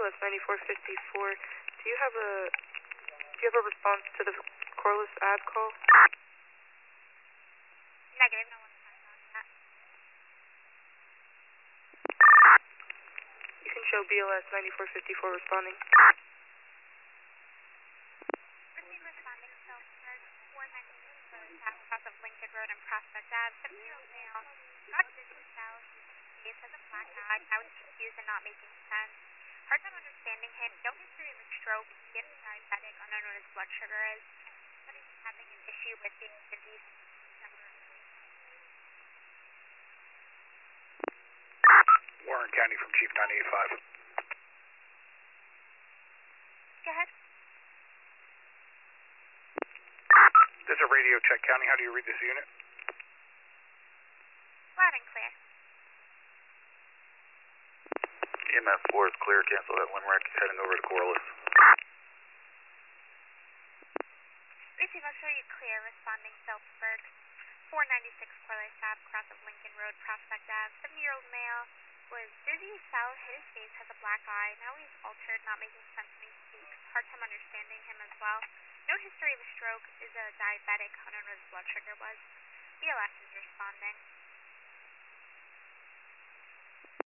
BLS 9454. Do you have a response to the Corliss ad call? Negative, no one's on that. You can show BLS 9454 responding. Received responding, Phillipsburg, 496 south of Lincoln Road and Prospect Ave, 7-year-old male, got dizzy south, face has a black eye, now he's confused and not making sense. Hard time understanding him, no history of a stroke, he is diabetic, unknown what his blood sugar is, but he's having an issue with being dizzy. Warren County from Chief 985. Go ahead. This is a radio check. County, how do you read this unit? Loud and clear. EMS 4 is clear. Cancel that Limerick. Heading over to Corliss. Receive, I'll show you clear. Responding, Phillipsburg, 496 Corliss Ave, cross of Lincoln Road, Prospect Ave. 7-year-old male was dizzy, south, hit his face, has a black eye. Now he's altered, not making sense when he speaks. Hard time understanding him as well. No history of a stroke, is a diabetic, unknown what his blood sugar was. BLS is responding.